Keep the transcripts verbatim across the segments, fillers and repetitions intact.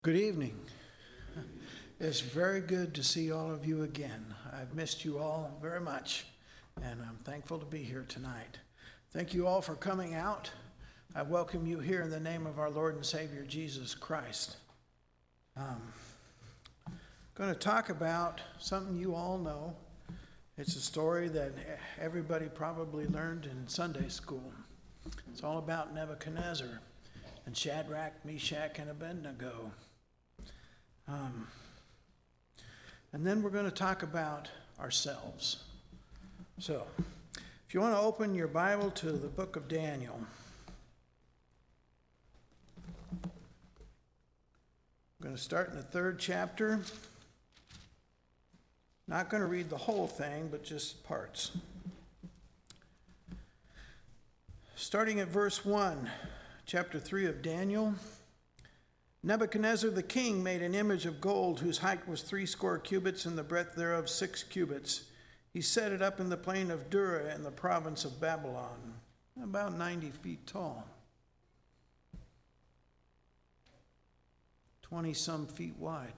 Good evening. It's very good to see all of you again. I've missed you all very much, and I'm thankful to be here tonight. Thank you all for coming out. I welcome you here in the name of our Lord and Savior, Jesus Christ. Um, I'm going to talk about something you all know. It's a story that everybody probably learned in Sunday school. It's all about Nebuchadnezzar and Shadrach, Meshach, and Abednego. Um, and then we're going to talk about ourselves. So, if you want to open your Bible to the book of Daniel. I'm going to start in the third chapter. Not going to read the whole thing, but just parts. Starting at verse one, chapter three of Daniel. Nebuchadnezzar the king made an image of gold whose height was three score cubits and the breadth thereof six cubits. He set it up in the plain of Dura in the province of Babylon, about ninety feet tall, twenty some feet wide.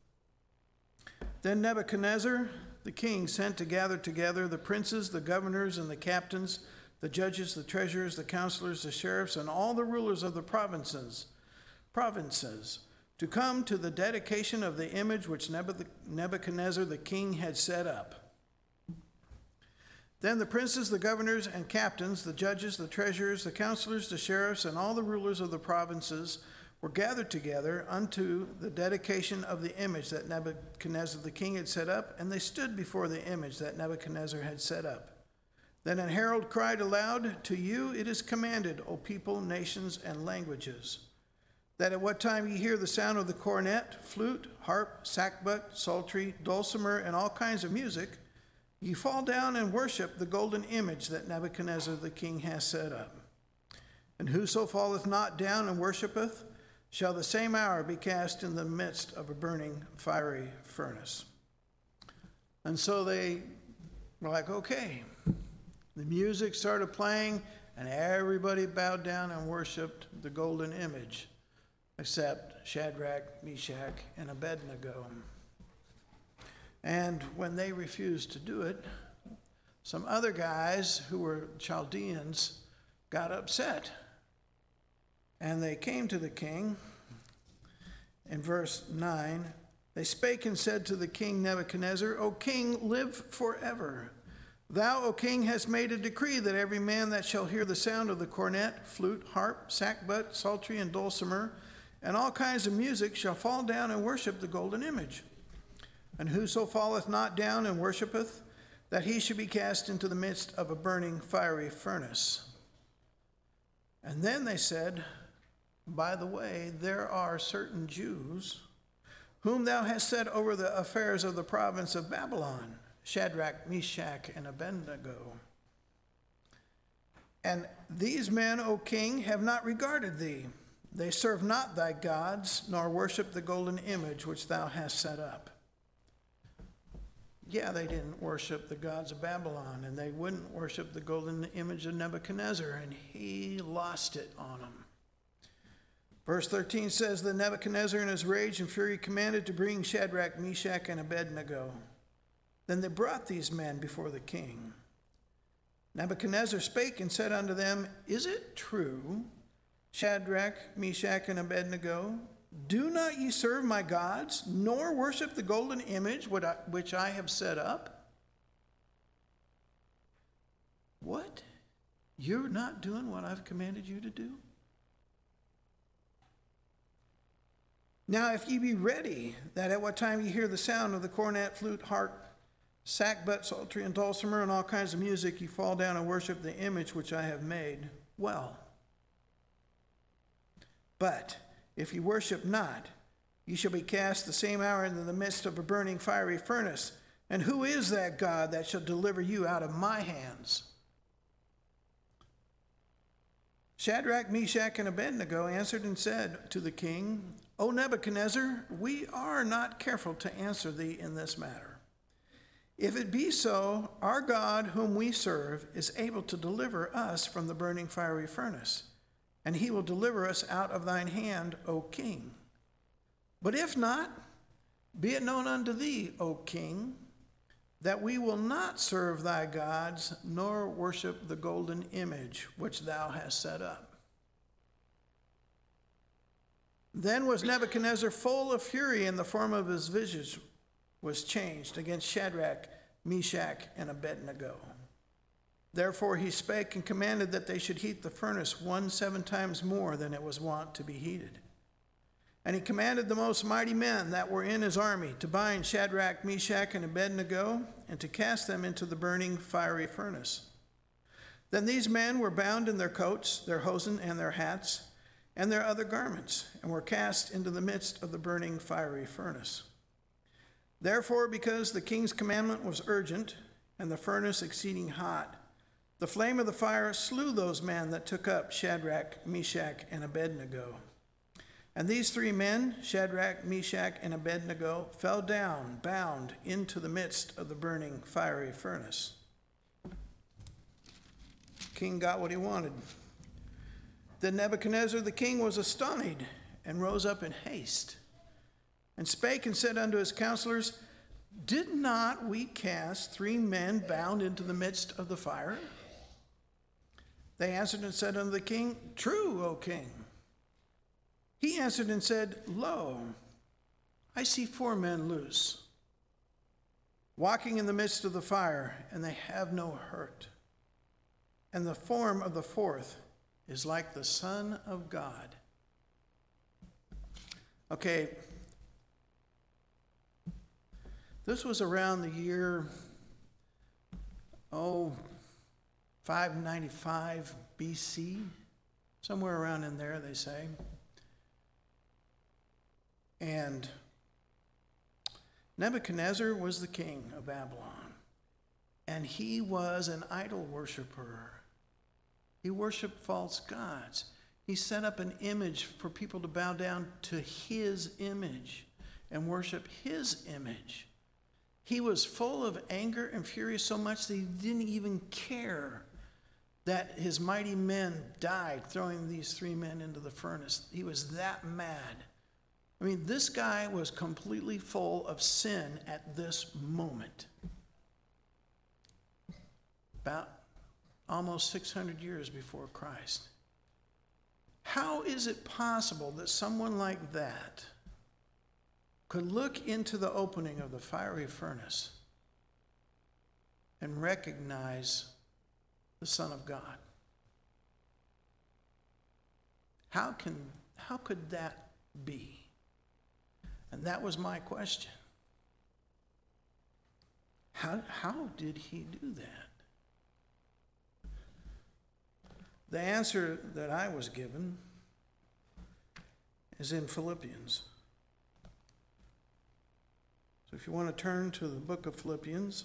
Then Nebuchadnezzar the king sent to gather together the princes, the governors, and the captains, the judges, the treasurers, the counselors, the sheriffs, and all the rulers of the provinces, provinces, to come to the dedication of the image which Nebuchadnezzar the king had set up. Then the princes, the governors, and captains, the judges, the treasurers, the counselors, the sheriffs, and all the rulers of the provinces were gathered together unto the dedication of the image that Nebuchadnezzar the king had set up, and they stood before the image that Nebuchadnezzar had set up. Then an herald cried aloud, "To you it is commanded, O people, nations, and languages, that at what time ye hear the sound of the cornet, flute, harp, sackbut, psaltery, dulcimer, and all kinds of music, ye fall down and worship the golden image that Nebuchadnezzar the king hath set up. And whoso falleth not down and worshipeth, shall the same hour be cast in the midst of a burning fiery furnace." And so they were like, okay. The music started playing, and everybody bowed down and worshiped the golden image, except Shadrach, Meshach, and Abednego. And when they refused to do it, some other guys who were Chaldeans got upset. And they came to the king. In verse nine, they spake and said to the king Nebuchadnezzar, "O king, live forever. Thou, O king, hast made a decree that every man that shall hear the sound of the cornet, flute, harp, sackbut, psaltery, and dulcimer, and all kinds of music shall fall down and worship the golden image. And whoso falleth not down and worshipeth, that he should be cast into the midst of a burning fiery furnace." And then they said, "By the way, there are certain Jews whom thou hast set over the affairs of the province of Babylon, Shadrach, Meshach, and Abednego. And these men, O king, have not regarded thee. They serve not thy gods, nor worship the golden image which thou hast set up." Yeah, they didn't worship the gods of Babylon, and they wouldn't worship the golden image of Nebuchadnezzar, and he lost it on them. Verse thirteen says that Nebuchadnezzar in his rage and fury commanded to bring Shadrach, Meshach, and Abednego. Then they brought these men before the king. Nebuchadnezzar spake and said unto them, "Is it true, Shadrach, Meshach, and Abednego, do not ye serve my gods, nor worship the golden image which I have set up?" What? You're not doing what I've commanded you to do? "Now if ye be ready, that at what time ye hear the sound of the cornet, flute, harp, sackbut, psaltery, and dulcimer, and all kinds of music, ye fall down and worship the image which I have made, well. But if ye worship not, ye shall be cast the same hour into the midst of a burning fiery furnace. And who is that God that shall deliver you out of my hands?" Shadrach, Meshach, and Abednego answered and said to the king, "O Nebuchadnezzar, we are not careful to answer thee in this matter. If it be so, our God whom we serve is able to deliver us from the burning fiery furnace, and he will deliver us out of thine hand, O king. But if not, be it known unto thee, O king, that we will not serve thy gods, nor worship the golden image which thou hast set up. Then was Nebuchadnezzar full of fury, and the form of his visage was changed against Shadrach, Meshach, and Abednego. Therefore he spake and commanded that they should heat the furnace one seven times more than it was wont to be heated. And he commanded the most mighty men that were in his army to bind Shadrach, Meshach, and Abednego, and to cast them into the burning fiery furnace. Then these men were bound in their coats, their hosen, and their hats, and their other garments, and were cast into the midst of the burning fiery furnace. Therefore, because the king's commandment was urgent, and the furnace exceeding hot, the flame of the fire slew those men that took up Shadrach, Meshach, and Abednego. And these three men, Shadrach, Meshach, and Abednego, fell down, bound, into the midst of the burning fiery furnace. King got what he wanted. Then Nebuchadnezzar the king was astonished, and rose up in haste, and spake and said unto his counselors, Did not we cast three men bound into the midst of the fire? They answered and said unto the king, True, O king. He answered and said, Lo, I see four men loose, walking in the midst of the fire, and they have no hurt. And the form of the fourth is like the Son of God. Okay, this was around the year, oh, five ninety-five B C, somewhere around in there, they say. And Nebuchadnezzar was the king of Babylon, and he was an idol worshiper. He worshiped false gods. He set up an image for people to bow down to his image and worship his image. He was full of anger and fury so much that he didn't even care that his mighty men died throwing these three men into the furnace. He was that mad. I mean, this guy was completely full of sin at this moment. About almost six hundred years before Christ. How is it possible that someone like that could look into the opening of the fiery furnace and recognize the Son of God? How can, how could that be? And that was my question. How, how did he do that? The answer that I was given is in Philippians. So if you want to turn to the book of Philippians,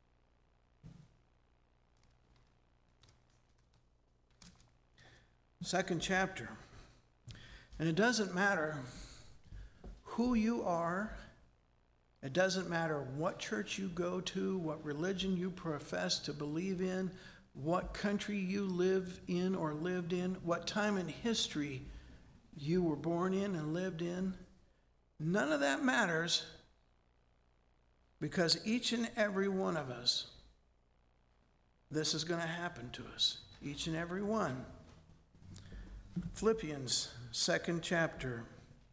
second chapter. And it doesn't matter who you are. It doesn't matter what church you go to, what religion you profess to believe in, what country you live in or lived in, what time in history you were born in and lived in. None of that matters, because each and every one of us, this is going to happen to us. Each and every one. Philippians, second chapter.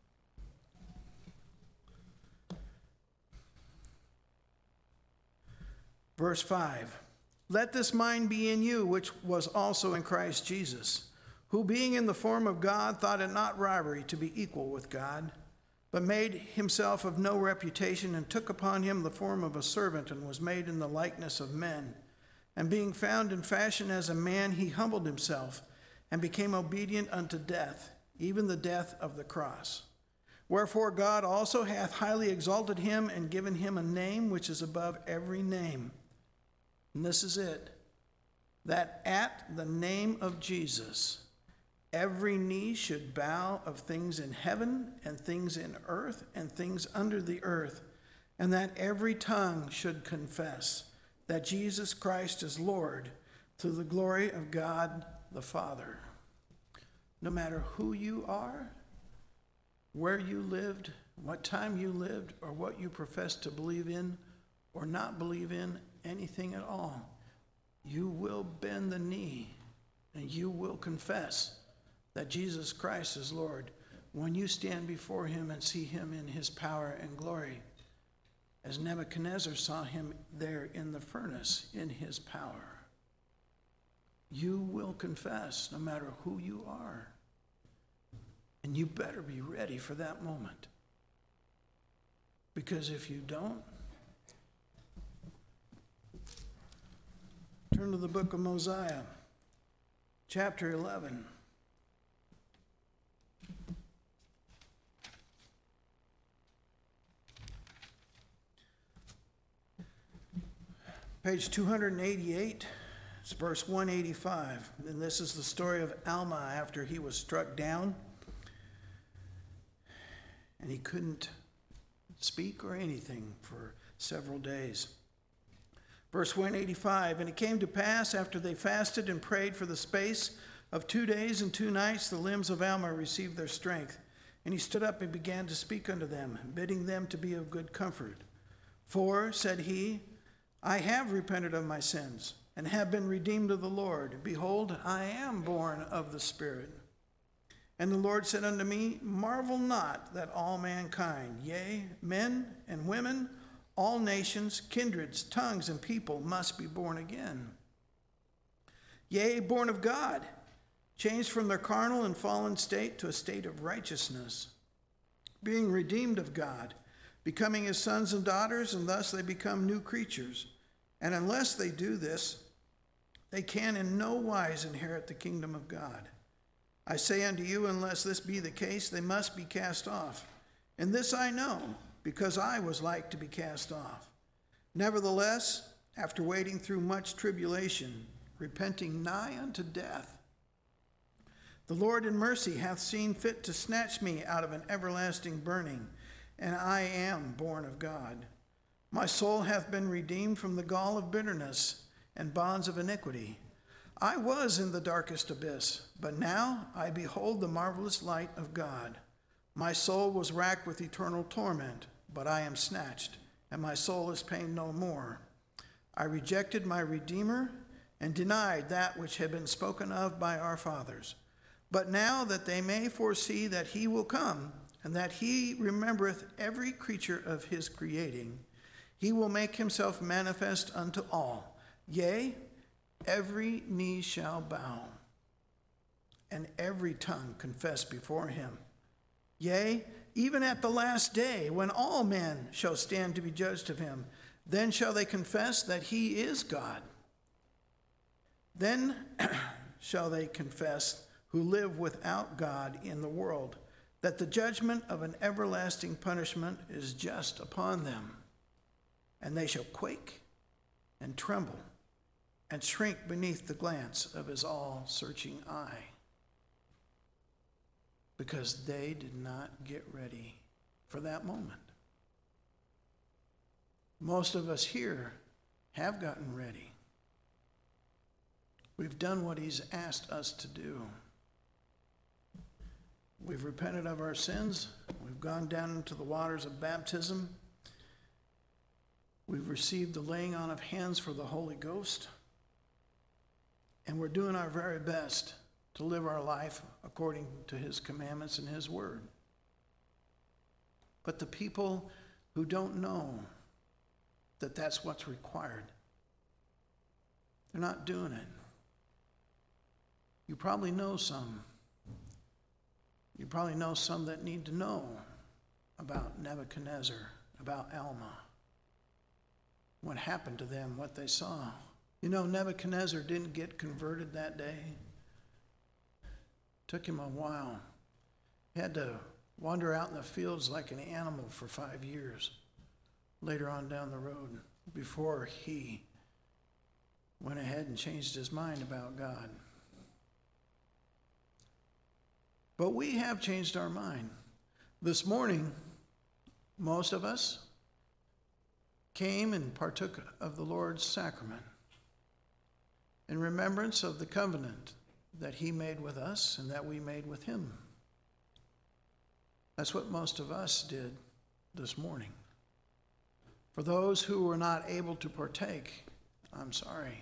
Verse five. Let this mind be in you, which was also in Christ Jesus, who being in the form of God thought it not robbery to be equal with God, but made himself of no reputation, and took upon him the form of a servant, and was made in the likeness of men. And being found in fashion as a man, he humbled himself, and became obedient unto death, even the death of the cross. Wherefore God also hath highly exalted him, and given him a name which is above every name. And this is it, that at the name of Jesus, every knee should bow, of things in heaven and things in earth and things under the earth, and that every tongue should confess that Jesus Christ is Lord, to the glory of God the Father. No matter who you are, where you lived, what time you lived, or what you profess to believe in or not believe in, anything at all, you will bend the knee and you will confess that Jesus Christ is Lord when you stand before him and see him in his power and glory, as Nebuchadnezzar saw him there in the furnace in his power. You will confess no matter who you are. And you better be ready for that moment. Because if you don't, turn to the book of Mosiah, chapter eleven. Page two hundred eighty-eight, it's verse one eighty-five. And this is the story of Alma after he was struck down. And he couldn't speak or anything for several days. Verse one eighty-five, and it came to pass after they fasted and prayed for the space of two days and two nights, the limbs of Alma received their strength. And he stood up and began to speak unto them, bidding them to be of good comfort. For, said he, I have repented of my sins, and have been redeemed of the Lord. Behold, I am born of the Spirit. And the Lord said unto me, marvel not that all mankind, yea, men and women, all nations, kindreds, tongues, and people must be born again. Yea, born of God, changed from their carnal and fallen state to a state of righteousness, being redeemed of God, becoming his sons and daughters, and thus they become new creatures. And unless they do this, they can in no wise inherit the kingdom of God. I say unto you, unless this be the case, they must be cast off. And this I know, because I was like to be cast off. Nevertheless, after waiting through much tribulation, repenting nigh unto death, the Lord in mercy hath seen fit to snatch me out of an everlasting burning, and I am born of God. My soul hath been redeemed from the gall of bitterness and bonds of iniquity. I was in the darkest abyss, but now I behold the marvelous light of God. My soul was racked with eternal torment, but I am snatched, and my soul is pained no more. I rejected my Redeemer and denied that which had been spoken of by our fathers. But now that they may foresee that he will come, and that he remembereth every creature of his creating, he will make himself manifest unto all. Yea, every knee shall bow, and every tongue confess before him. Yea, even at the last day, when all men shall stand to be judged of him, then shall they confess that he is God. Then shall they confess who live without God in the world, that the judgment of an everlasting punishment is just upon them. And they shall quake and tremble and shrink beneath the glance of his all-searching eye, because they did not get ready for that moment. Most of us here have gotten ready. We've done what he's asked us to do. We've repented of our sins. We've gone down into the waters of baptism. We've received the laying on of hands for the Holy Ghost. And we're doing our very best to live our life according to his commandments and his word. But the people who don't know that that's what's required, they're not doing it. You probably know some. You probably know some that need to know about Nebuchadnezzar, about Alma, what happened to them, what they saw. You know, Nebuchadnezzar didn't get converted that day. It took him a while. He had to wander out in the fields like an animal for five years later on down the road before he went ahead and changed his mind about God. But we have changed our mind. This morning, most of us came and partook of the Lord's sacrament in remembrance of the covenant that he made with us and that we made with him. That's what most of us did this morning. For those who were not able to partake, I'm sorry.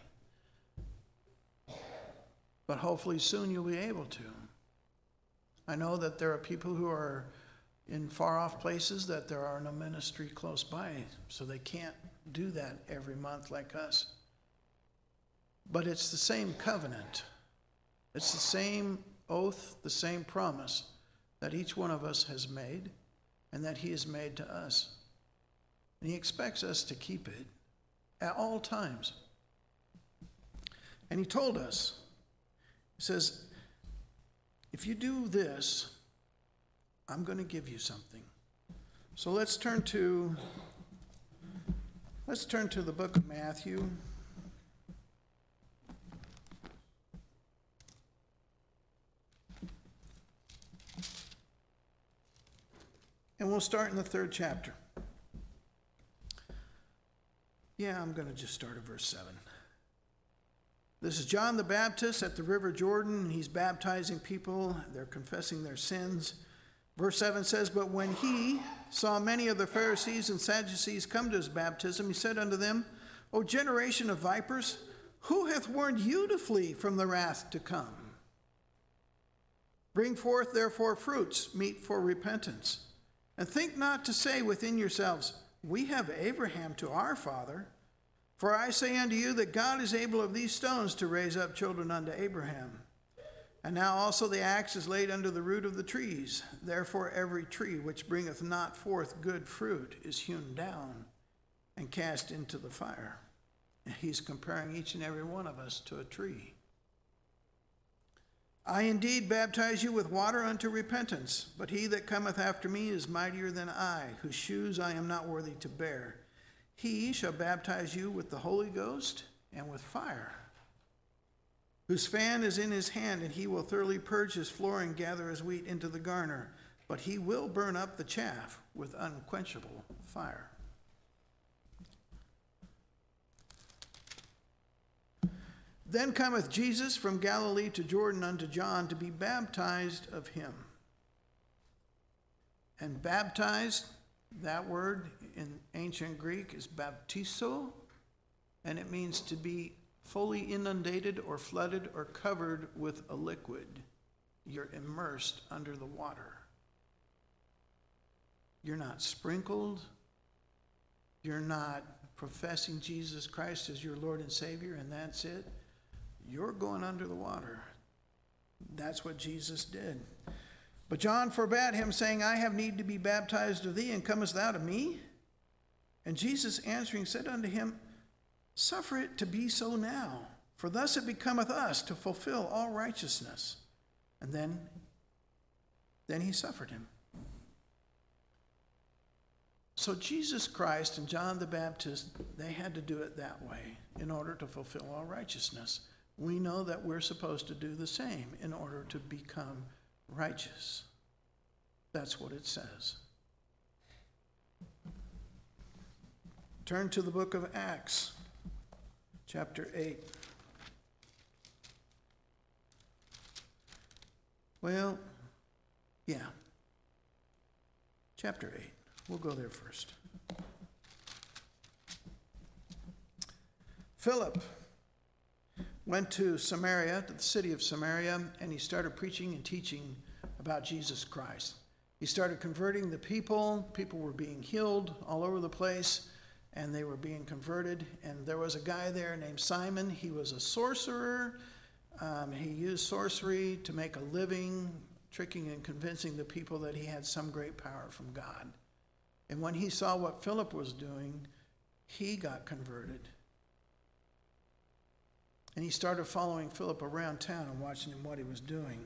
But hopefully soon you'll be able to. I know that there are people who are in far-off places that there are no ministry close by, so they can't do that every month like us. But it's the same covenant. It's the same oath, the same promise that each one of us has made and that he has made to us. And he expects us to keep it at all times. And he told us, he says, if you do this, I'm going to give you something. So let's turn to let's turn to the book of Matthew. And we'll start in the third chapter. Yeah, I'm going to just start at verse seven. This is John the Baptist at the river Jordan. He's baptizing people. They're confessing their sins. Verse seven says, but when he saw many of the Pharisees and Sadducees come to his baptism, he said unto them, O generation of vipers, who hath warned you to flee from the wrath to come? Bring forth therefore fruits, meet for repentance. And think not to say within yourselves, we have Abraham to our father. For I say unto you that God is able of these stones to raise up children unto Abraham. And now also the axe is laid under the root of the trees. Therefore every tree which bringeth not forth good fruit is hewn down and cast into the fire. And he's comparing each and every one of us to a tree. I indeed baptize you with water unto repentance, but he that cometh after me is mightier than I, whose shoes I am not worthy to bear. He shall baptize you with the Holy Ghost and with fire, whose fan is in his hand, and he will thoroughly purge his floor and gather his wheat into the garner, but he will burn up the chaff with unquenchable fire. Then cometh Jesus from Galilee to Jordan unto John to be baptized of him. And baptized, that word in ancient Greek is baptizo, and it means to be fully inundated or flooded or covered with a liquid. You're immersed under the water. You're not sprinkled. You're not professing Jesus Christ as your Lord and Savior, and that's it. You're going under the water. That's what Jesus did. But John forbade him, saying, I have need to be baptized of thee, and comest thou to me? And Jesus answering said unto him, Suffer it to be so now, for thus it becometh us to fulfill all righteousness. And then, then he suffered him. So Jesus Christ and John the Baptist, they had to do it that way in order to fulfill all righteousness. We know that we're supposed to do the same in order to become righteous. That's what it says. Turn to the book of Acts, chapter eight. Well, yeah, chapter eight. We'll go there first. Philip went to Samaria, to the city of Samaria, and he started preaching and teaching about Jesus Christ. He started converting the people. People were being healed all over the place, and they were being converted. And there was a guy there named Simon. He was a sorcerer. Um, he used sorcery to make a living, tricking and convincing the people that he had some great power from God. And when he saw what Philip was doing, he got converted. And he started following Philip around town and watching him what he was doing.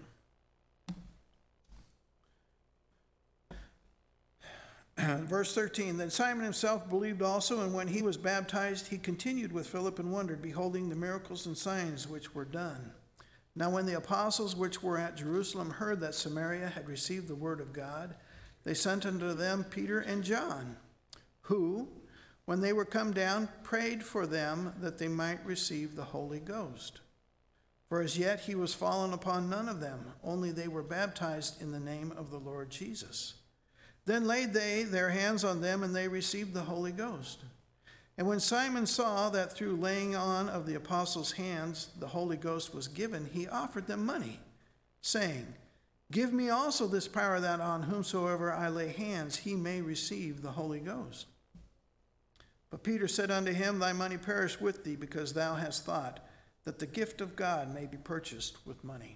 Verse thirteen, Then Simon himself believed also, and when he was baptized, he continued with Philip and wondered, beholding the miracles and signs which were done. Now when the apostles which were at Jerusalem heard that Samaria had received the word of God, they sent unto them Peter and John, who, when they were come down, prayed for them that they might receive the Holy Ghost. For as yet he was fallen upon none of them, only they were baptized in the name of the Lord Jesus. Then laid they their hands on them, and they received the Holy Ghost. And when Simon saw that through laying on of the apostles' hands the Holy Ghost was given, he offered them money, saying, Give me also this power, that on whomsoever I lay hands he may receive the Holy Ghost. But Peter said unto him, Thy money perish with thee, because thou hast thought that the gift of God may be purchased with money.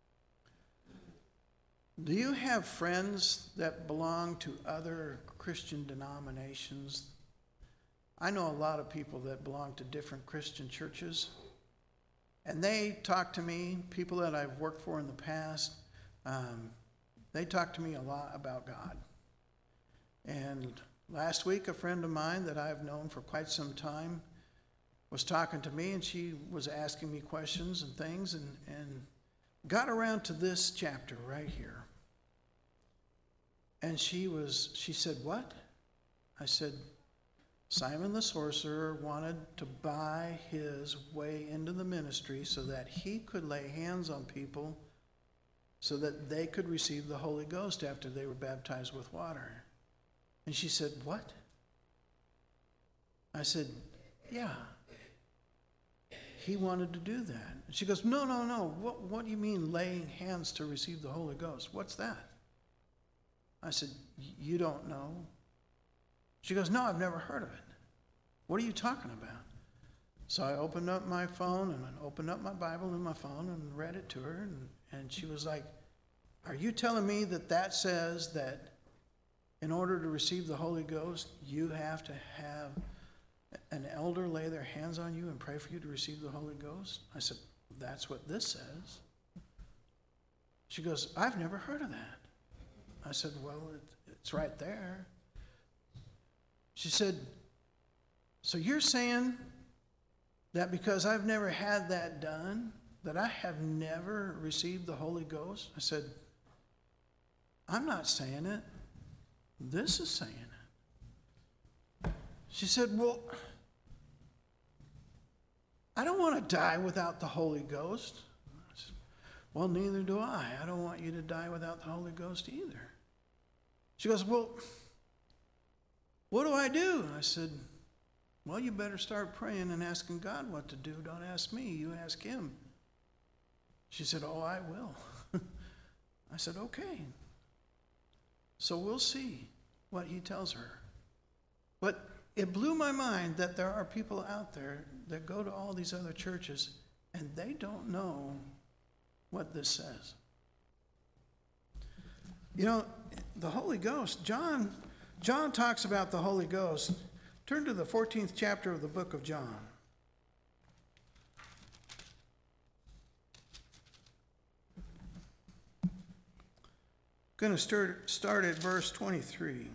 Do you have friends that belong to other Christian denominations? I know a lot of people that belong to different Christian churches, and they talk to me, people that I've worked for in the past, um, they talk to me a lot about God. And last week, a friend of mine that I've known for quite some time was talking to me, and she was asking me questions and things, and, and got around to this chapter right here. And she was, she said, What? I said, Simon the sorcerer wanted to buy his way into the ministry so that he could lay hands on people so that they could receive the Holy Ghost after they were baptized with water. And she said, What? I said, Yeah. He wanted to do that. And she goes, No, no, no. What, what do you mean laying hands to receive the Holy Ghost? What's that? I said, You don't know? She goes, No, I've never heard of it. What are you talking about? So I opened up my phone and I opened up my Bible in my phone and read it to her. And, and she was like, Are you telling me that that says that in order to receive the Holy Ghost, you have to have an elder lay their hands on you and pray for you to receive the Holy Ghost? I said, That's what this says. She goes, I've never heard of that. I said, Well, it, it's right there. She said, So you're saying that because I've never had that done, that I have never received the Holy Ghost? I said, I'm not saying it. This is saying it. She said, Well, I don't want to die without the Holy Ghost. I said, Well, neither do I. I don't want you to die without the Holy Ghost either. She goes, Well, what do I do? I said, Well, you better start praying and asking God what to do. Don't ask me. You ask him. She said, Oh, I will. I said, Okay. So we'll see what he tells her. But it blew my mind that there are people out there that go to all these other churches and they don't know what this says. You know, the Holy Ghost, John, John talks about the Holy Ghost. Turn to the fourteenth chapter of the book of John. Going to start, start at verse twenty-three.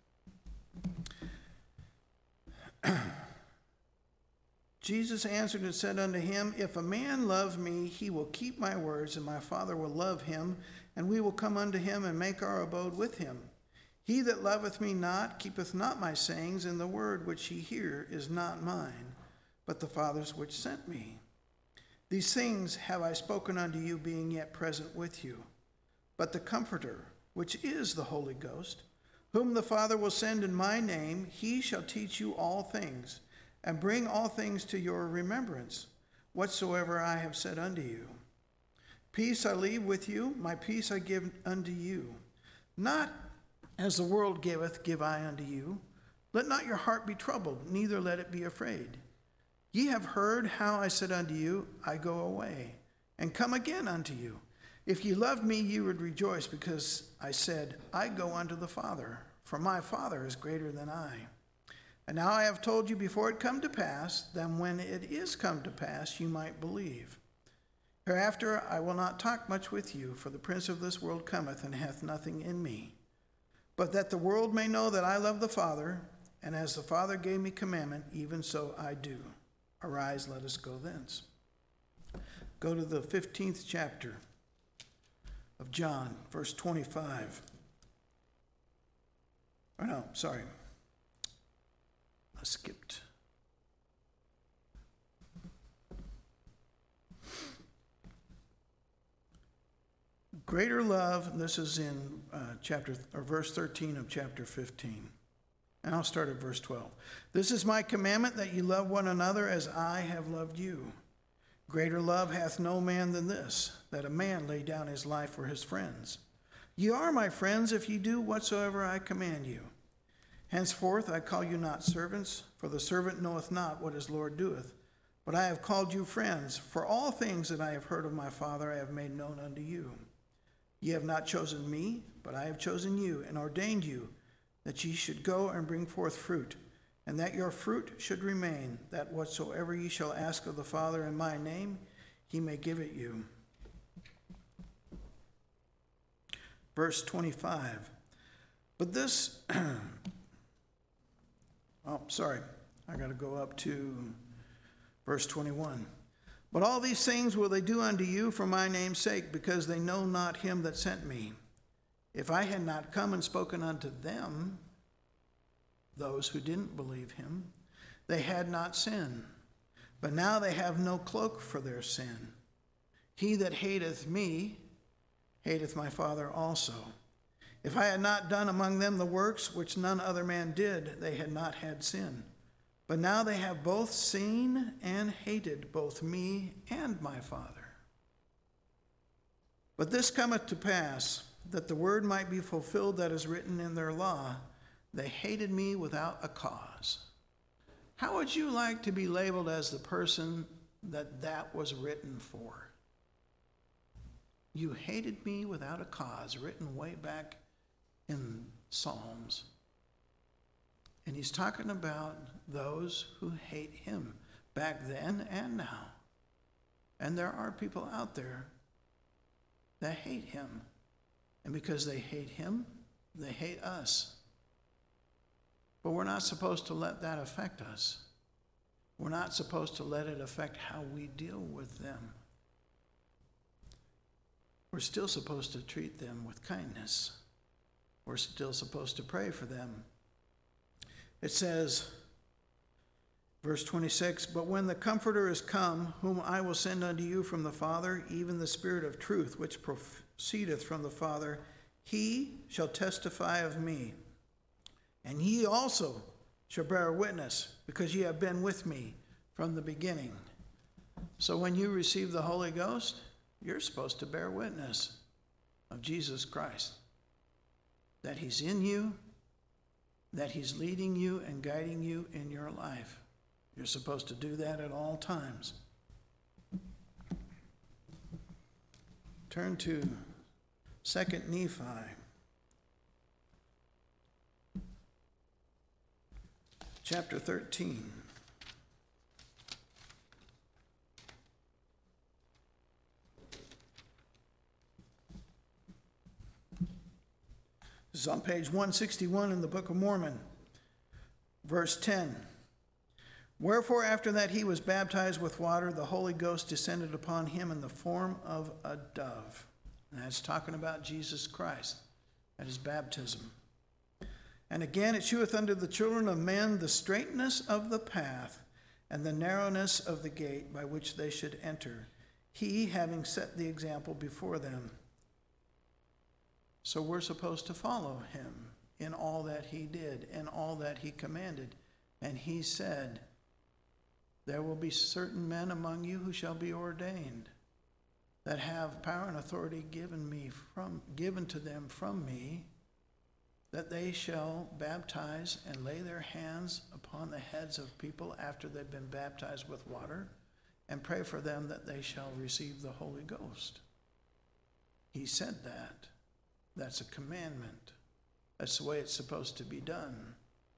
Jesus answered and said unto him, If a man love me, he will keep my words, and my Father will love him, and we will come unto him and make our abode with him. He that loveth me not keepeth not my sayings, and the word which ye hear is not mine, but the Father's which sent me. These things have I spoken unto you, being yet present with you. But the Comforter, which is the Holy Ghost, whom the Father will send in my name, he shall teach you all things, and bring all things to your remembrance, whatsoever I have said unto you. Peace I leave with you, my peace I give unto you. Not as the world giveth, give I unto you. Let not your heart be troubled, neither let it be afraid. Ye have heard how I said unto you, I go away, and come again unto you. If ye loved me, ye would rejoice, because I said, I go unto the Father, for my Father is greater than I. And now I have told you before it come to pass, that when it is come to pass, you might believe. Hereafter I will not talk much with you, for the prince of this world cometh, and hath nothing in me. But that the world may know that I love the Father, and as the Father gave me commandment, even so I do. Arise, let us go thence. Go to the fifteenth chapter of John, verse twenty-five. Or no, sorry. I skipped. Greater love, this is in uh, chapter or verse thirteen of chapter fifteen. And I'll start at verse twelve. This is my commandment, that you love one another as I have loved you. Greater love hath no man than this, that a man lay down his life for his friends. Ye are my friends if ye do whatsoever I command you. Henceforth I call you not servants, for the servant knoweth not what his Lord doeth. But I have called you friends, for all things that I have heard of my Father I have made known unto you. Ye have not chosen me, but I have chosen you, and ordained you, that ye should go and bring forth fruit, and that your fruit should remain, that whatsoever ye shall ask of the Father in my name, he may give it you. Verse twenty-five. But this, oh, sorry, I got to go up to verse twenty-one. But all these things will they do unto you for my name's sake, because they know not him that sent me. If I had not come and spoken unto them, those who didn't believe him, they had not sin. But now they have no cloak for their sin. He that hateth me hateth my Father also. If I had not done among them the works which none other man did, they had not had sin. But now they have both seen and hated both me and my Father. But this cometh to pass, that the word might be fulfilled that is written in their law, they hated me without a cause. How would you like to be labeled as the person that that was written for? You hated me without a cause, written way back in Psalms. And he's talking about those who hate him back then and now. And there are people out there that hate him. And because they hate him, they hate us. But we're not supposed to let that affect us. We're not supposed to let it affect how we deal with them. We're still supposed to treat them with kindness. We're still supposed to pray for them. It says, verse twenty-six, but when the Comforter is come, whom I will send unto you from the Father, even the Spirit of truth, which proceedeth from the Father, he shall testify of me. And ye also shall bear witness, because ye have been with me from the beginning. So when you receive the Holy Ghost, you're supposed to bear witness of Jesus Christ, that he's in you, that he's leading you and guiding you in your life. You're supposed to do that at all times. Turn to Second Nephi. Chapter thirteen. This is on page one sixty-one in the Book of Mormon, verse ten. Wherefore, after that he was baptized with water, the Holy Ghost descended upon him in the form of a dove. And that's talking about Jesus Christ at his baptism. And again it sheweth unto the children of men the straightness of the path and the narrowness of the gate by which they should enter, he having set the example before them. So we're supposed to follow him in all that he did, in all that he commanded. And he said, there will be certain men among you who shall be ordained, that have power and authority given me from given to them from me, that they shall baptize and lay their hands upon the heads of people after they've been baptized with water, and pray for them that they shall receive the Holy Ghost. He said that. That's a commandment. That's the way it's supposed to be done.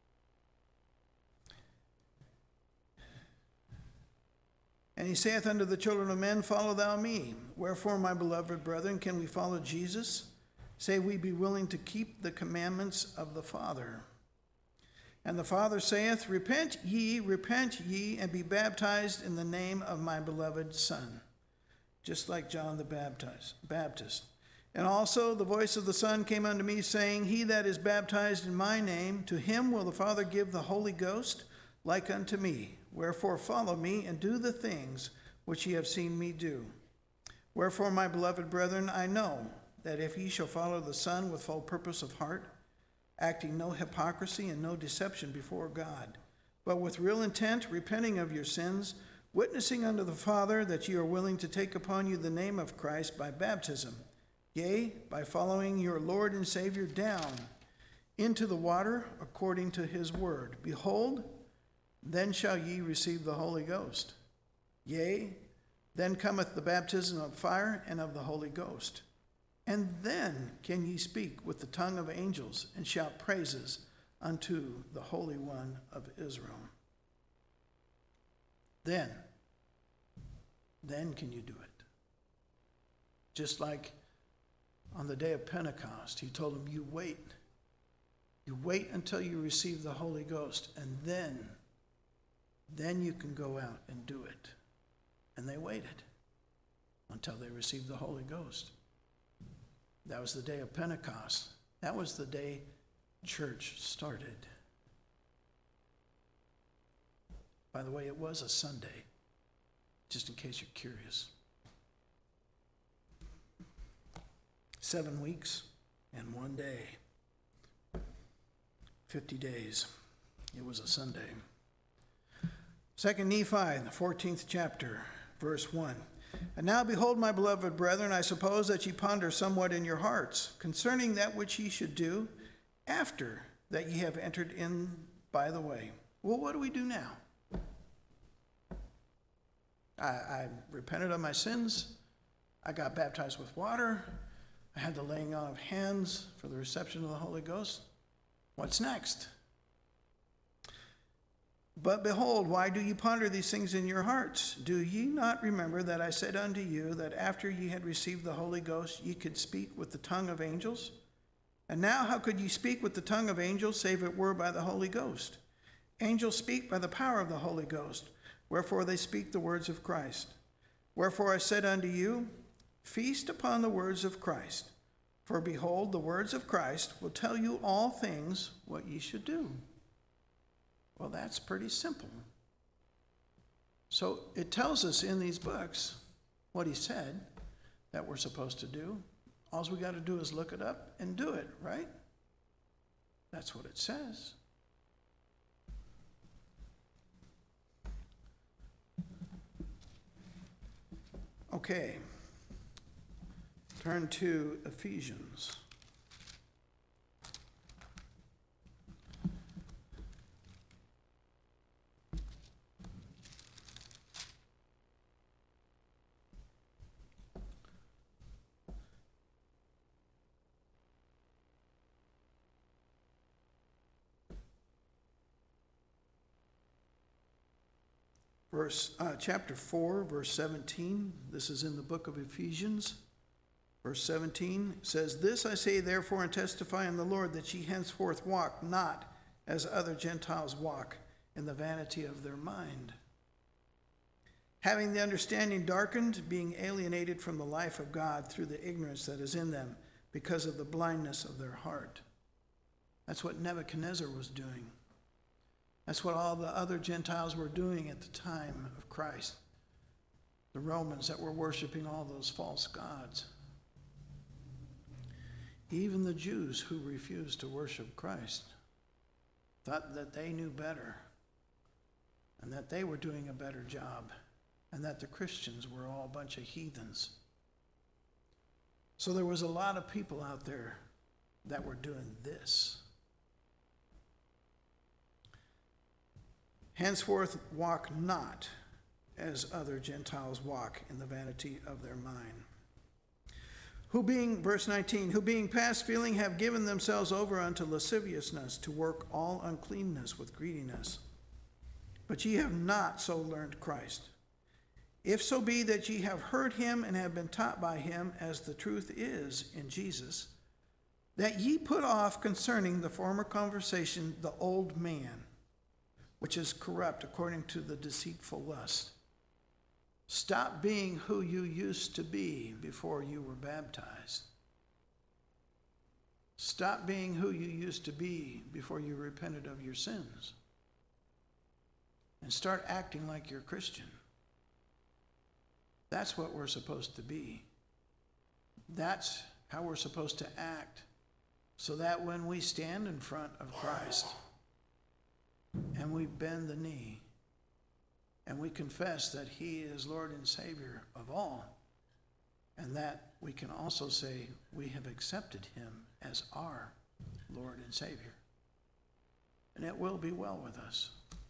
And he saith unto the children of men, follow thou me. Wherefore, my beloved brethren, can we follow Jesus? Say we be willing to keep the commandments of the Father. And the Father saith, repent ye, repent ye, and be baptized in the name of my beloved Son. Just like John the Baptist. Baptist. And also the voice of the Son came unto me, saying, he that is baptized in my name, to him will the Father give the Holy Ghost, like unto me. Wherefore follow me, and do the things which ye have seen me do. Wherefore, my beloved brethren, I know that if ye shall follow the Son with full purpose of heart, acting no hypocrisy and no deception before God, but with real intent, repenting of your sins, witnessing unto the Father that ye are willing to take upon you the name of Christ by baptism, yea, by following your Lord and Savior down into the water according to his word. Behold, then shall ye receive the Holy Ghost. Yea, then cometh the baptism of fire and of the Holy Ghost. And then can ye speak with the tongue of angels and shout praises unto the Holy One of Israel. Then, then can you do it. Just like on the day of Pentecost, he told them, you wait. You wait until you receive the Holy Ghost, and then, then you can go out and do it. And they waited until they received the Holy Ghost. That was the day of Pentecost. That was the day church started. By the way, it was a Sunday, just in case you're curious. Seven weeks and one day. Fifty days. It was a Sunday. Second Nephi, the fourteenth chapter, verse one. And now behold, my beloved brethren, I suppose that ye ponder somewhat in your hearts concerning that which ye should do after that ye have entered in by the way. Well, what do we do now? I, I repented of my sins. I got baptized with water. I had the laying on of hands for the reception of the Holy Ghost. What's next? But behold, why do ye ponder these things in your hearts? Do ye not remember that I said unto you that after ye had received the Holy Ghost, ye could speak with the tongue of angels? And now how could ye speak with the tongue of angels, save it were by the Holy Ghost? Angels speak by the power of the Holy Ghost, wherefore they speak the words of Christ. Wherefore I said unto you, feast upon the words of Christ. For behold, the words of Christ will tell you all things what ye should do. Well, that's pretty simple. So it tells us in these books what he said that we're supposed to do. All we got to do is look it up and do it, right? That's what it says. Okay. Turn to Ephesians. Verse, uh, chapter four, verse seventeen. This is in the book of Ephesians. Verse seventeen says, This I say therefore and testify in the Lord, that ye henceforth walk not as other Gentiles walk, in the vanity of their mind, having the understanding darkened, being alienated from the life of God through the ignorance that is in them, because of the blindness of their heart. That's what Nebuchadnezzar was doing. That's what all the other Gentiles were doing at the time of Christ. The Romans that were worshiping all those false gods. Even the Jews who refused to worship Christ thought that they knew better and that they were doing a better job and that the Christians were all a bunch of heathens. So there was a lot of people out there that were doing this. Henceforth walk not as other Gentiles walk, in the vanity of their mind. Who being, verse nineteen, who being past feeling have given themselves over unto lasciviousness, to work all uncleanness with greediness. But ye have not so learned Christ. If so be that ye have heard him and have been taught by him, as the truth is in Jesus, that ye put off concerning the former conversation the old man, which is corrupt according to the deceitful lust. Stop being who you used to be before you were baptized. Stop being who you used to be before you repented of your sins. And start acting like you're a Christian. That's what we're supposed to be. That's how we're supposed to act, so that when we stand in front of Christ and we bend the knee and we confess that he is Lord and Savior of all, and that we can also say we have accepted him as our Lord and Savior. And it will be well with us.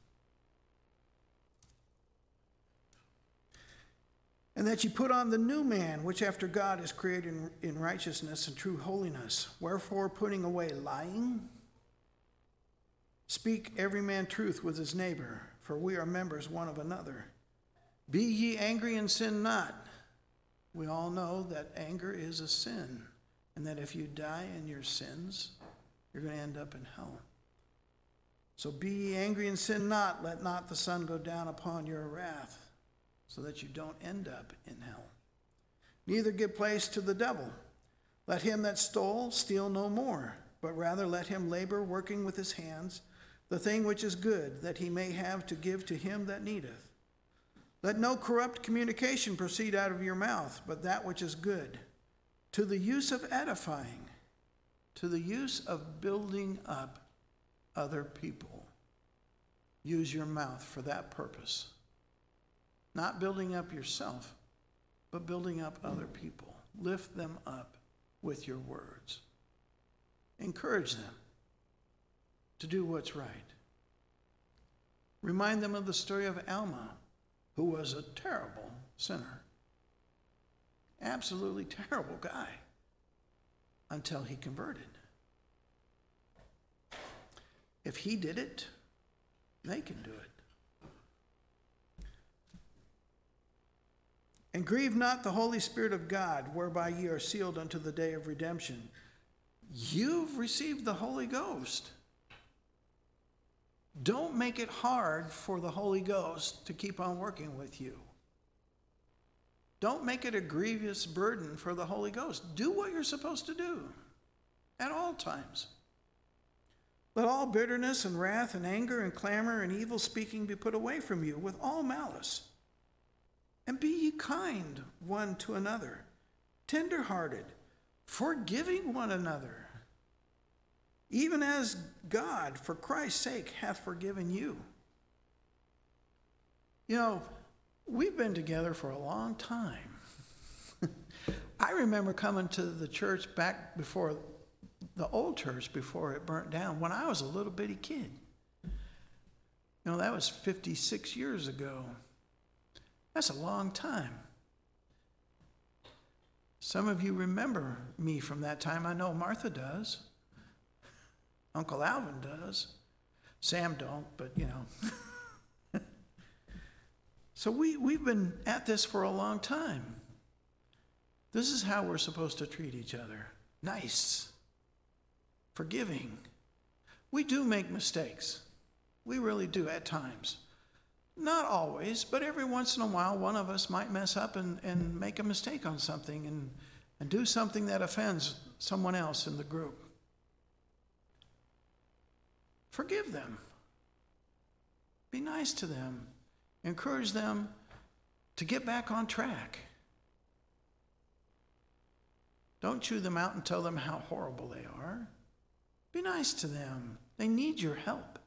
And that you put on the new man, which after God is created in, in righteousness and true holiness. Wherefore, putting away lying, speak every man truth with his neighbor, for we are members one of another. Be ye angry and sin not. We all know that anger is a sin, and that if you die in your sins, you're going to end up in hell. So be ye angry and sin not. Let not the sun go down upon your wrath, so that you don't end up in hell. Neither give place to the devil. Let him that stole steal no more, but rather let him labor, working with his hands, the thing which is good, that he may have to give to him that needeth. Let no corrupt communication proceed out of your mouth, but that which is good, to the use of edifying, to the use of building up other people. Use your mouth for that purpose. Not building up yourself, but building up other people. Lift them up with your words. Encourage them to do what's right. Remind them of the story of Alma, who was a terrible sinner. Absolutely terrible guy until he converted. If he did it, they can do it. And grieve not the Holy Spirit of God, whereby ye are sealed unto the day of redemption. You've received the Holy Ghost. Don't make it hard for the Holy Ghost to keep on working with you. Don't make it a grievous burden for the Holy Ghost. Do what you're supposed to do at all times. Let all bitterness and wrath and anger and clamor and evil speaking be put away from you with all malice. And be ye kind one to another, tender-hearted, forgiving one another, even as God, for Christ's sake, hath forgiven you. You know, we've been together for a long time. I remember coming to the church back before, the old church before it burnt down, when I was a little bitty kid. You know, that was fifty-six years ago. That's a long time. Some of you remember me from that time. I know Martha does. Uncle Alvin does. Sam don't, but you know. So we, we've been at this for a long time. This is how we're supposed to treat each other. Nice. Forgiving. We do make mistakes. We really do at times. Not always, but every once in a while, one of us might mess up and, and make a mistake on something and, and do something that offends someone else in the group. Forgive them. Be nice to them. Encourage them to get back on track. Don't chew them out and tell them how horrible they are. Be nice to them. They need your help.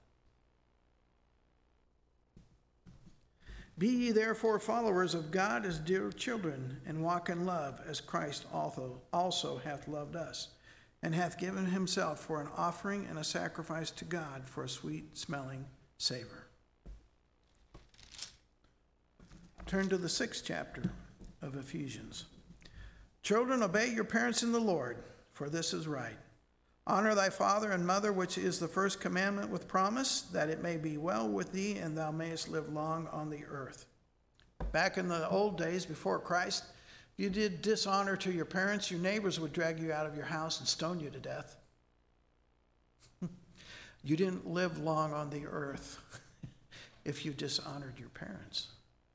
Be ye therefore followers of God as dear children, and walk in love, as Christ also, also hath loved us, and hath given himself for an offering and a sacrifice to God for a sweet-smelling savor. Turn to the sixth chapter of Ephesians. Children, obey your parents in the Lord, for this is right. Honor thy father and mother, which is the first commandment with promise, that it may be well with thee and thou mayest live long on the earth. Back in the old days before Christ, if you did dishonor to your parents, your neighbors would drag you out of your house and stone you to death. You didn't live long on the earth if you dishonored your parents.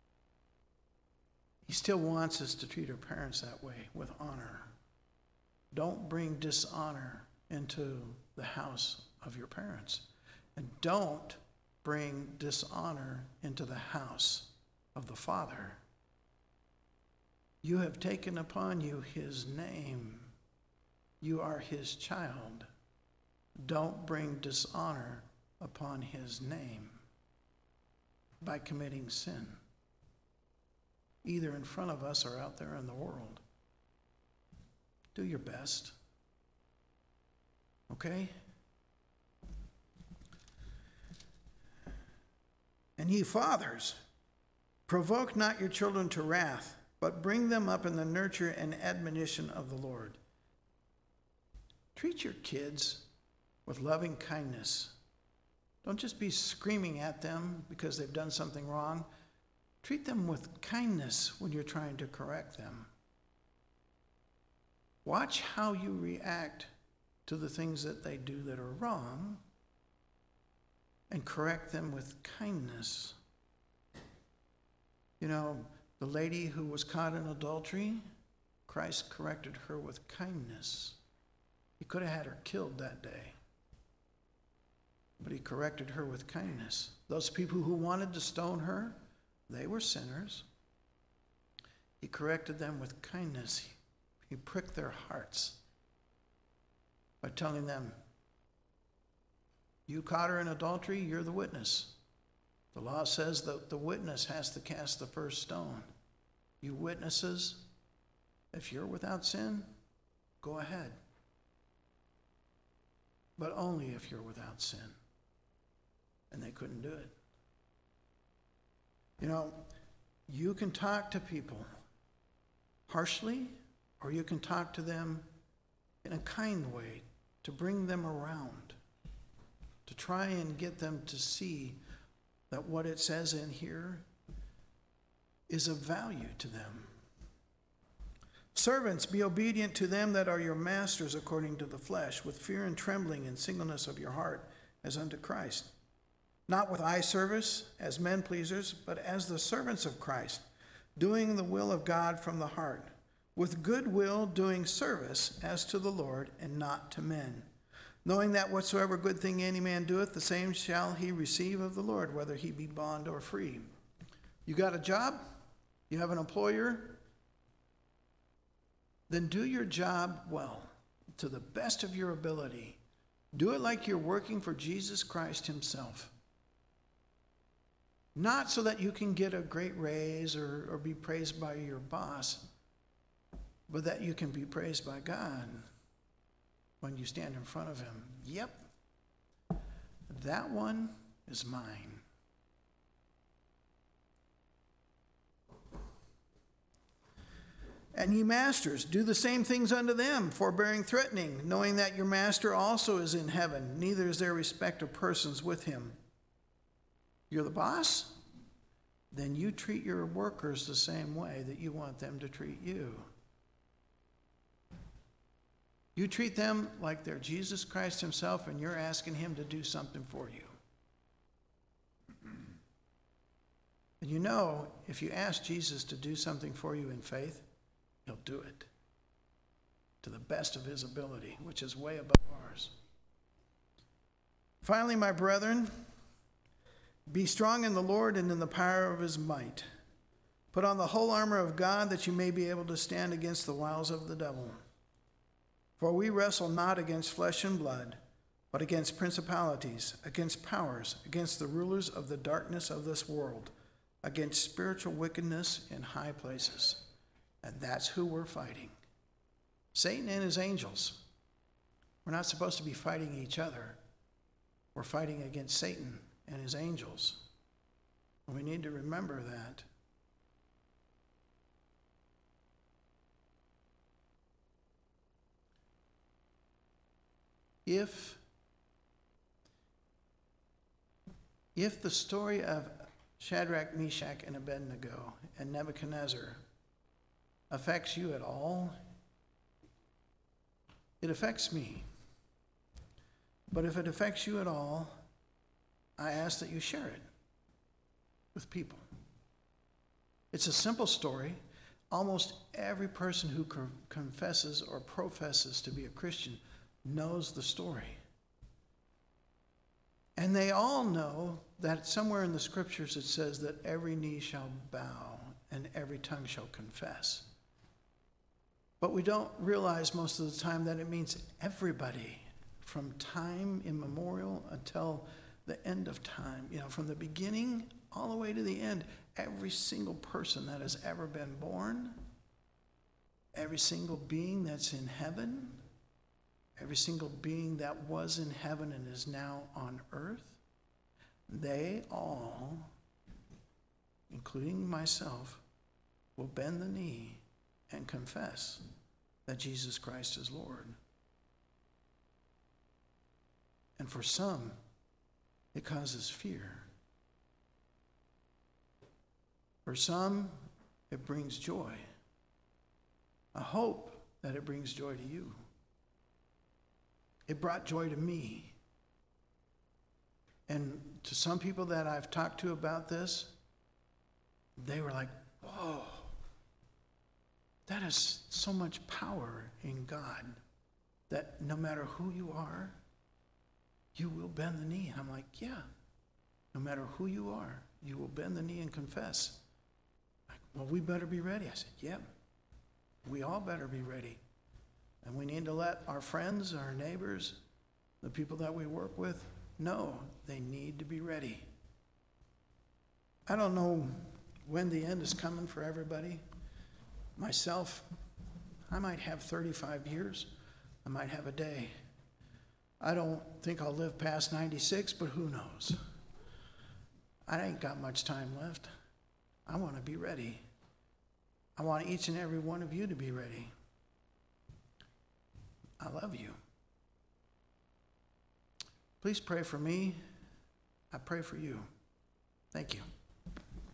He still wants us to treat our parents that way, with honor. Don't bring dishonor into the house of your parents. And don't bring dishonor into the house of the Father. You have taken upon you his name. You are his child. Don't bring dishonor upon his name by committing sin, either in front of us or out there in the world. Do your best. Okay? And ye fathers, provoke not your children to wrath, but bring them up in the nurture and admonition of the Lord. Treat your kids with loving kindness. Don't just be screaming at them because they've done something wrong. Treat them with kindness when you're trying to correct them. Watch how you react to the things that they do that are wrong and correct them with kindness. You know, the lady who was caught in adultery, Christ corrected her with kindness. He could have had her killed that day, but he corrected her with kindness. Those people who wanted to stone her, they were sinners. He corrected them with kindness. He pricked their hearts by telling them, you caught her in adultery, you're the witness. The law says that the witness has to cast the first stone. You witnesses, if you're without sin, go ahead. But only if you're without sin. And they couldn't do it. You know, you can talk to people harshly, or you can talk to them in a kind way to bring them around, to try and get them to see that what it says in here is of value to them. Servants, be obedient to them that are your masters according to the flesh, with fear and trembling and singleness of your heart, as unto Christ. Not with eye service, as men pleasers, but as the servants of Christ, doing the will of God from the heart, with good will doing service as to the Lord and not to men, knowing that whatsoever good thing any man doeth, the same shall he receive of the Lord, whether he be bond or free. You got a job? You have an employer? Then do your job well, to the best of your ability. Do it like you're working for Jesus Christ himself. Not so that you can get a great raise or, or be praised by your boss, but that you can be praised by God when you stand in front of him. Yep, that one is mine. And ye masters, do the same things unto them, forbearing, threatening, knowing that your master also is in heaven, neither is there respect of persons with him. You're the boss? Then you treat your workers the same way that you want them to treat you. You treat them like they're Jesus Christ himself, and you're asking him to do something for you. And you know, if you ask Jesus to do something for you in faith, he'll do it to the best of his ability, which is way above ours. Finally, my brethren, be strong in the Lord and in the power of his might. Put on the whole armor of God, that you may be able to stand against the wiles of the devil. For we wrestle not against flesh and blood, but against principalities, against powers, against the rulers of the darkness of this world, against spiritual wickedness in high places. And that's who we're fighting. Satan and his angels. We're not supposed to be fighting each other. We're fighting against Satan and his angels. And we need to remember that. If, if the story of Shadrach, Meshach, and Abednego and Nebuchadnezzar affects you at all, it affects me. But if it affects you at all, I ask that you share it with people. It's a simple story. Almost every person who co- confesses or professes to be a Christian knows the story. And they all know that somewhere in the scriptures it says that every knee shall bow and every tongue shall confess. But we don't realize most of the time that it means everybody from time immemorial until the end of time. You know, from the beginning all the way to the end, every single person that has ever been born, every single being that's in heaven, every single being that was in heaven and is now on earth, they all, including myself, will bend the knee and confess that Jesus Christ is Lord. And for some, it causes fear. For some, it brings joy. I hope that it brings joy to you. It brought joy to me. And to some people that I've talked to about this, they were like, whoa, that is so much power in God that no matter who you are, you will bend the knee. And I'm like, yeah, no matter who you are, you will bend the knee and confess. Like, well, we better be ready. I said, yeah, we all better be ready. And we need to let our friends, our neighbors, the people that we work with know they need to be ready. I don't know when the end is coming for everybody. Myself, I might have thirty-five years. I might have a day. I don't think I'll live past ninety-six, but who knows? I ain't got much time left. I want to be ready. I want each and every one of you to be ready. I love you. Please pray for me. I pray for you. Thank you.